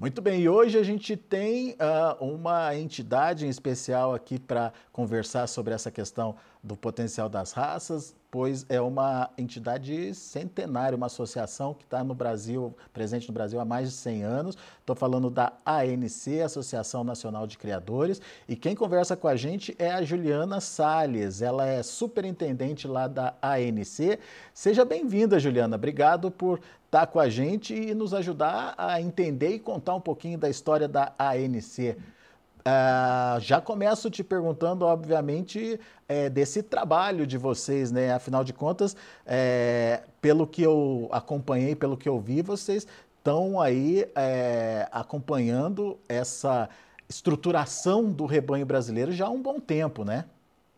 Muito bem, e hoje a gente tem uma entidade em especial aqui para conversar sobre essa questão do potencial das raças, pois é uma entidade centenária, uma associação que está no Brasil, presente no Brasil há mais de 100 anos. Estou falando da ANC, Associação Nacional de Criadores, e quem conversa com a gente é a Juliana Salles, ela é superintendente lá da ANC. Seja bem-vinda, Juliana, obrigado por estar com a gente e nos ajudar a entender e contar um pouquinho da história da ANC. Já começo te perguntando, obviamente, desse trabalho de vocês, né? Afinal de contas, pelo que eu acompanhei, pelo que eu vi, vocês estão aí acompanhando essa estruturação do rebanho brasileiro já há um bom tempo, né?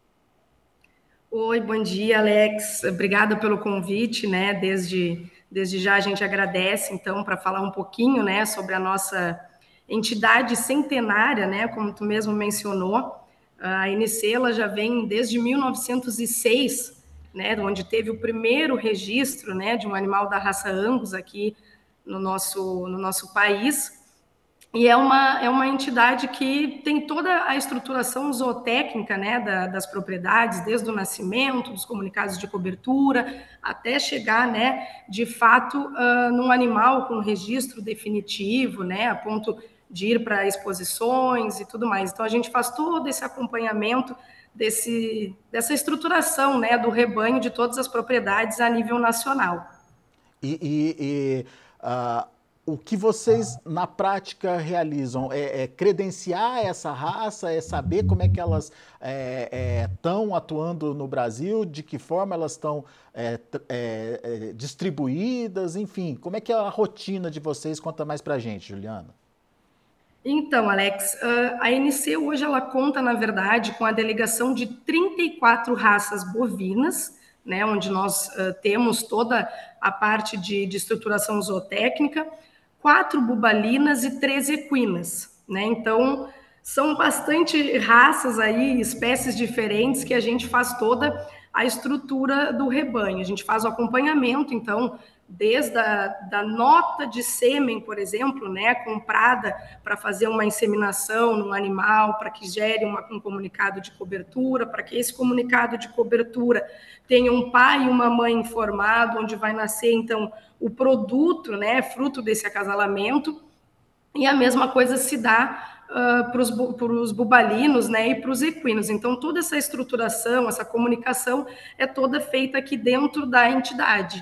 Oi, bom dia, Alex. Obrigada pelo convite, né? Desde já a gente agradece, então, para falar um pouquinho, né, sobre a nossa entidade centenária, né, como tu mesmo mencionou. A ANC ela já vem desde 1906, né, onde teve o primeiro registro, né, de um animal da raça Angus aqui no nosso país. E é uma entidade que tem toda a estruturação zootécnica, né, das propriedades, desde o nascimento, dos comunicados de cobertura, até chegar, né, de fato, num animal com registro definitivo, né, a ponto de ir para exposições e tudo mais. Então, a gente faz todo esse acompanhamento dessa estruturação, né, do rebanho de todas as propriedades a nível nacional. E o que vocês na prática realizam é credenciar essa raça, é saber como é que elas estão atuando no Brasil, de que forma elas estão distribuídas, enfim, como é que é a rotina de vocês? Conta mais pra gente, Juliana. Então, Alex, a ANC hoje ela conta, na verdade, com a delegação de 34 raças bovinas, né, onde nós temos toda a parte de estruturação zootécnica, 4 bubalinas e 3 equinas, né? Então, são bastante raças aí, espécies diferentes que a gente faz toda a estrutura do rebanho. A gente faz o acompanhamento, então, desde da nota de sêmen, por exemplo, né, comprada para fazer uma inseminação no animal, para que gere um comunicado de cobertura, para que esse comunicado de cobertura tenha um pai e uma mãe informado, onde vai nascer, então, o produto, né, fruto desse acasalamento, e a mesma coisa se dá para os bubalinos, né, e para os equinos. Então, toda essa estruturação, essa comunicação é toda feita aqui dentro da entidade.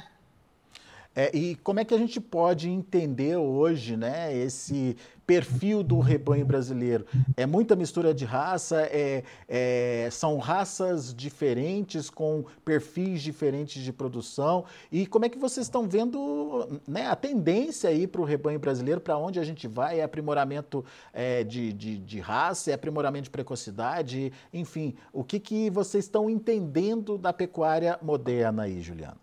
E como é que a gente pode entender hoje, né, esse perfil do rebanho brasileiro? É muita mistura de raça, são raças diferentes, com perfis diferentes de produção. E como é que vocês estão vendo, né, a tendência aí para o rebanho brasileiro, para onde a gente vai? É aprimoramento de raça, é aprimoramento de precocidade? Enfim, o que vocês estão entendendo da pecuária moderna aí, Juliana?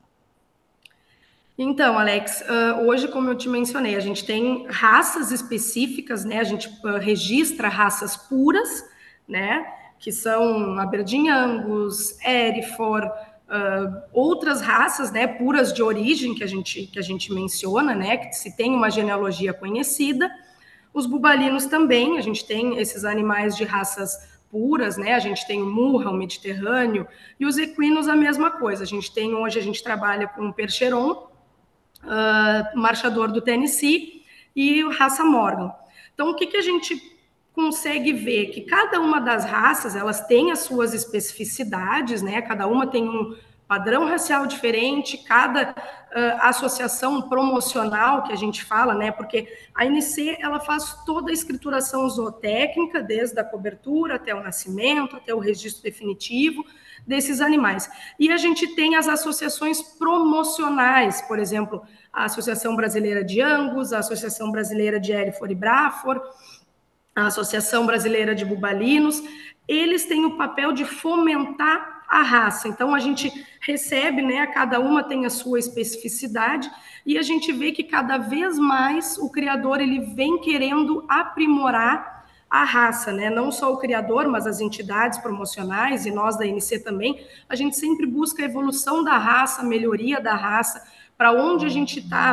Então, Alex, hoje, como eu te mencionei, a gente tem raças específicas, né? A gente registra raças puras, né? Que são Aberdeen Angus, Hereford, outras raças, né? Puras de origem que a gente menciona, né? Que se tem uma genealogia conhecida. Os bubalinos também, a gente tem esses animais de raças puras, né? A gente tem o Murra, o Mediterrâneo, e os equinos a mesma coisa. Hoje a gente trabalha com o Percheron, marchador do Tennessee e raça Morgan. Então, o que a gente consegue ver? Que cada uma das raças, elas têm as suas especificidades, né? Cada uma tem um padrão racial diferente, cada associação promocional que a gente fala, né? Porque a ANC, ela faz toda a escrituração zootécnica, desde a cobertura até o nascimento, até o registro definitivo desses animais. E a gente tem as associações promocionais, por exemplo, a Associação Brasileira de Angus, a Associação Brasileira de Hereford e Braford, a Associação Brasileira de Bubalinos. Eles têm o papel de fomentar a raça. Então, a gente recebe, né, cada uma tem a sua especificidade, e a gente vê que cada vez mais o criador ele vem querendo aprimorar a raça, né? Não só o criador, mas as entidades promocionais e nós da ANC também, a gente sempre busca a evolução da raça, a melhoria da raça, para onde a gente está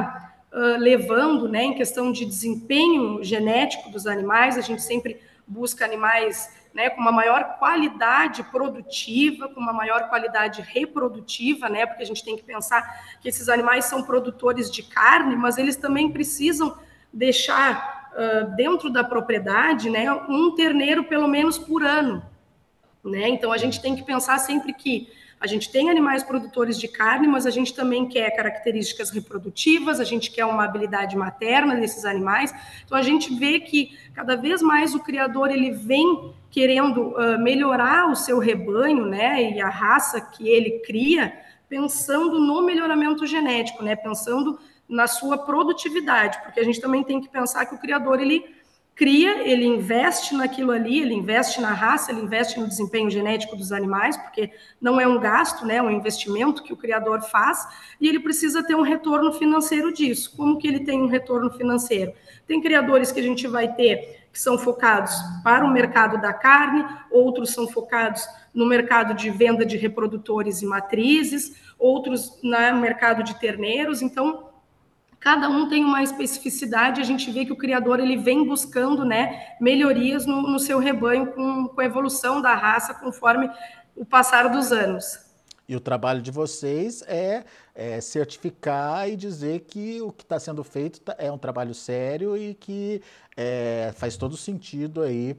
levando, né, em questão de desempenho genético dos animais. A gente sempre busca animais, né, com uma maior qualidade produtiva, com uma maior qualidade reprodutiva, né, porque a gente tem que pensar que esses animais são produtores de carne, mas eles também precisam deixar dentro da propriedade, né, um terneiro pelo menos por ano, né? Então a gente tem que pensar sempre que a gente tem animais produtores de carne, mas a gente também quer características reprodutivas, a gente quer uma habilidade materna desses animais. Então a gente vê que cada vez mais o criador ele vem querendo melhorar o seu rebanho, né, e a raça que ele cria, pensando no melhoramento genético, né, pensando na sua produtividade, porque a gente também tem que pensar que o criador ele cria, ele investe naquilo ali, ele investe na raça, ele investe no desempenho genético dos animais, porque não é um gasto, né, é um investimento que o criador faz, e ele precisa ter um retorno financeiro disso. Como que ele tem um retorno financeiro? Tem criadores que a gente vai ter que são focados para o mercado da carne, outros são focados no mercado de venda de reprodutores e matrizes, outros no mercado de terneiros. Então, cada um tem uma especificidade, a gente vê que o criador ele vem buscando, né, melhorias no seu rebanho com a evolução da raça conforme o passar dos anos. E o trabalho de vocês é certificar e dizer que o que está sendo feito é um trabalho sério e que faz todo sentido aí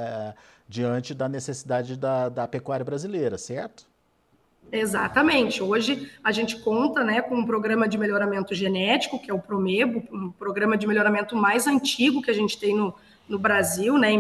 diante da necessidade da pecuária brasileira, certo? Exatamente. Hoje a gente conta, né, com um programa de melhoramento genético, que é o Promebo, um programa de melhoramento mais antigo que a gente tem no Brasil, né, em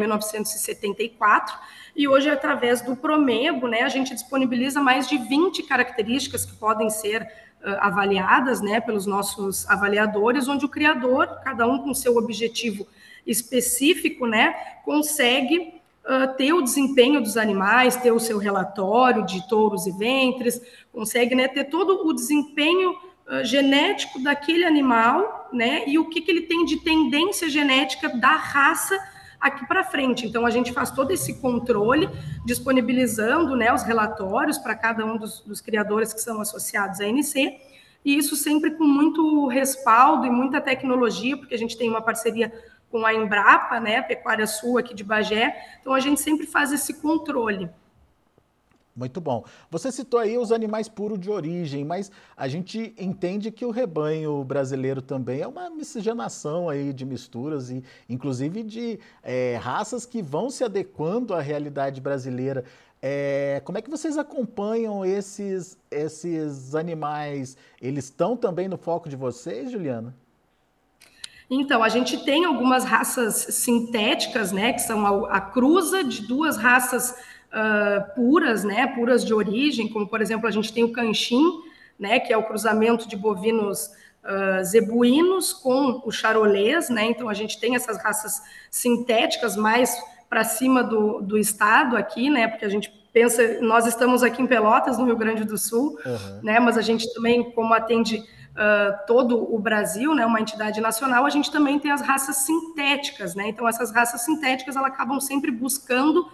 1974. E hoje, através do Promebo, né, a gente disponibiliza mais de 20 características que podem ser avaliadas, né, pelos nossos avaliadores, onde o criador, cada um com seu objetivo específico, né, consegue ter o desempenho dos animais, ter o seu relatório de touros e ventres, consegue, né, ter todo o desempenho genético daquele animal, né, e o que ele tem de tendência genética da raça aqui para frente. Então, a gente faz todo esse controle, disponibilizando, né, os relatórios para cada um dos criadores que são associados à NC, e isso sempre com muito respaldo e muita tecnologia, porque a gente tem uma parceria com a Embrapa, né, a Pecuária Sul aqui de Bagé, então a gente sempre faz esse controle. Muito bom. Você citou aí os animais puros de origem, mas a gente entende que o rebanho brasileiro também é uma miscigenação aí de misturas e inclusive de raças que vão se adequando à realidade brasileira. Como é que vocês acompanham esses animais? Eles estão também no foco de vocês, Juliana? Então, a gente tem algumas raças sintéticas, né, que são a cruza de duas raças puras, né, puras de origem, como, por exemplo, a gente tem o canchim, né, que é o cruzamento de bovinos zebuínos com o charolês, né, então a gente tem essas raças sintéticas mais para cima do estado aqui, né, porque a gente pensa, nós estamos aqui em Pelotas, no Rio Grande do Sul, né, mas a gente também, como atende todo o Brasil, né, uma entidade nacional, a gente também tem as raças sintéticas, né? Então, essas raças sintéticas, elas acabam sempre buscando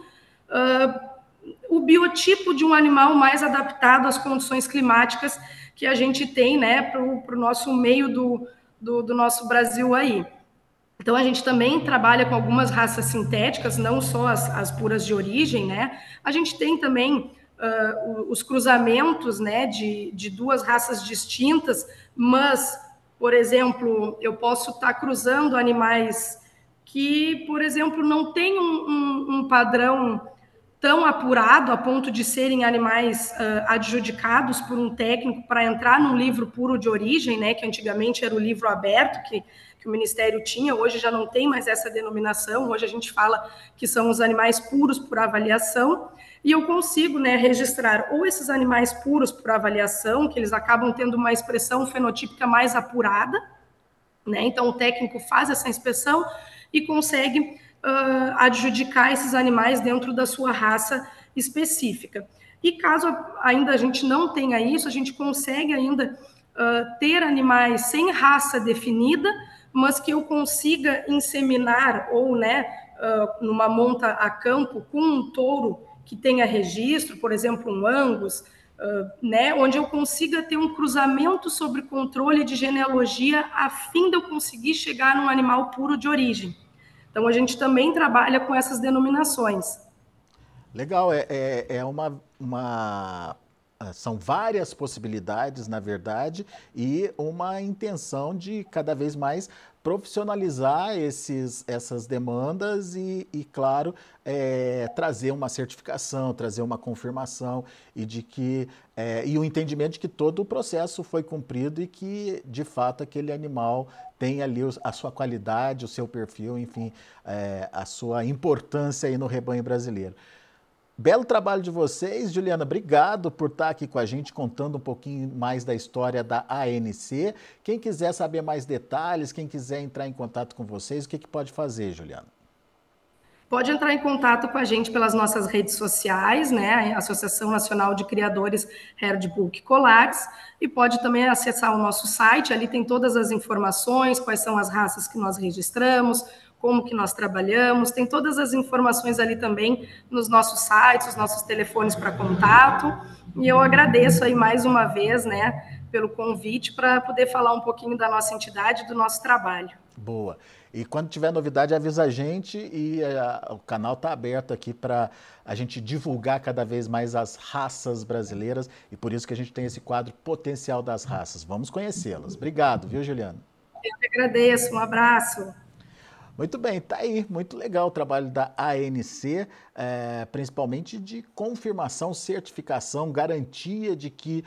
o biotipo de um animal mais adaptado às condições climáticas que a gente tem, né, para o nosso meio do nosso Brasil aí. Então, a gente também trabalha com algumas raças sintéticas, não só as puras de origem, né? A gente tem também os cruzamentos, né, de duas raças distintas, mas, por exemplo, eu posso estar cruzando animais que, por exemplo, não têm um padrão tão apurado a ponto de serem animais adjudicados por um técnico para entrar num livro puro de origem, né, que antigamente era o livro aberto, que o Ministério tinha, hoje já não tem mais essa denominação, hoje a gente fala que são os animais puros por avaliação, e eu consigo, né, registrar ou esses animais puros por avaliação, que eles acabam tendo uma expressão fenotípica mais apurada, né, então o técnico faz essa inspeção e consegue adjudicar esses animais dentro da sua raça específica. E caso ainda a gente não tenha isso, a gente consegue ainda ter animais sem raça definida, mas que eu consiga inseminar ou, né, numa monta a campo com um touro que tenha registro, por exemplo, um Angus, né, onde eu consiga ter um cruzamento sobre controle de genealogia a fim de eu conseguir chegar num animal puro de origem. Então, a gente também trabalha com essas denominações. Legal, são várias possibilidades, na verdade, e uma intenção de cada vez mais profissionalizar essas demandas claro, trazer uma certificação, trazer uma confirmação e o entendimento de que todo o processo foi cumprido e que, de fato, aquele animal tem ali a sua qualidade, o seu perfil, enfim, a sua importância aí no rebanho brasileiro. Belo trabalho de vocês, Juliana. Obrigado por estar aqui com a gente, contando um pouquinho mais da história da ANC. Quem quiser saber mais detalhes, quem quiser entrar em contato com vocês, o que pode fazer, Juliana? Pode entrar em contato com a gente pelas nossas redes sociais, né? A Associação Nacional de Criadores Herdbook Collares, e pode também acessar o nosso site, ali tem todas as informações, quais são as raças que nós registramos, como que nós trabalhamos, tem todas as informações ali também nos nossos sites, os nossos telefones para contato, e eu agradeço aí mais uma vez, né, pelo convite para poder falar um pouquinho da nossa entidade e do nosso trabalho. Boa. E quando tiver novidade, avisa a gente e o canal está aberto aqui para a gente divulgar cada vez mais as raças brasileiras e por isso que a gente tem esse quadro Potencial das Raças. Vamos conhecê-las. Obrigado, viu, Juliana? Eu que agradeço. Um abraço. Muito bem, tá aí, muito legal o trabalho da ANC, principalmente de confirmação, certificação, garantia de que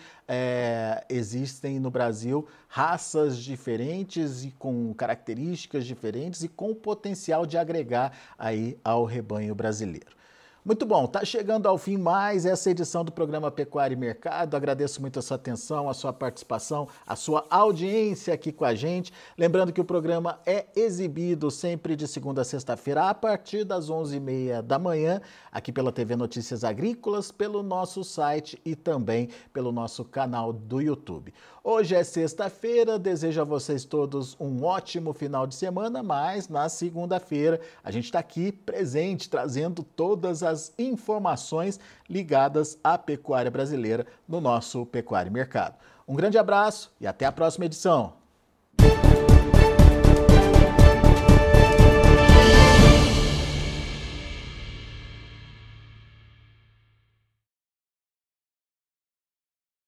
existem no Brasil raças diferentes e com características diferentes e com potencial de agregar aí ao rebanho brasileiro. Muito bom, está chegando ao fim mais essa edição do programa Pecuária e Mercado. Agradeço muito a sua atenção, a sua participação, a sua audiência aqui com a gente. Lembrando que o programa é exibido sempre de segunda a sexta-feira, a partir das 11h30 da manhã, aqui pela TV Notícias Agrícolas, pelo nosso site e também pelo nosso canal do YouTube. Hoje é sexta-feira, desejo a vocês todos um ótimo final de semana, mas na segunda-feira a gente está aqui presente, trazendo todas as informações ligadas à pecuária brasileira no nosso Pecuária e Mercado. Um grande abraço e até a próxima edição.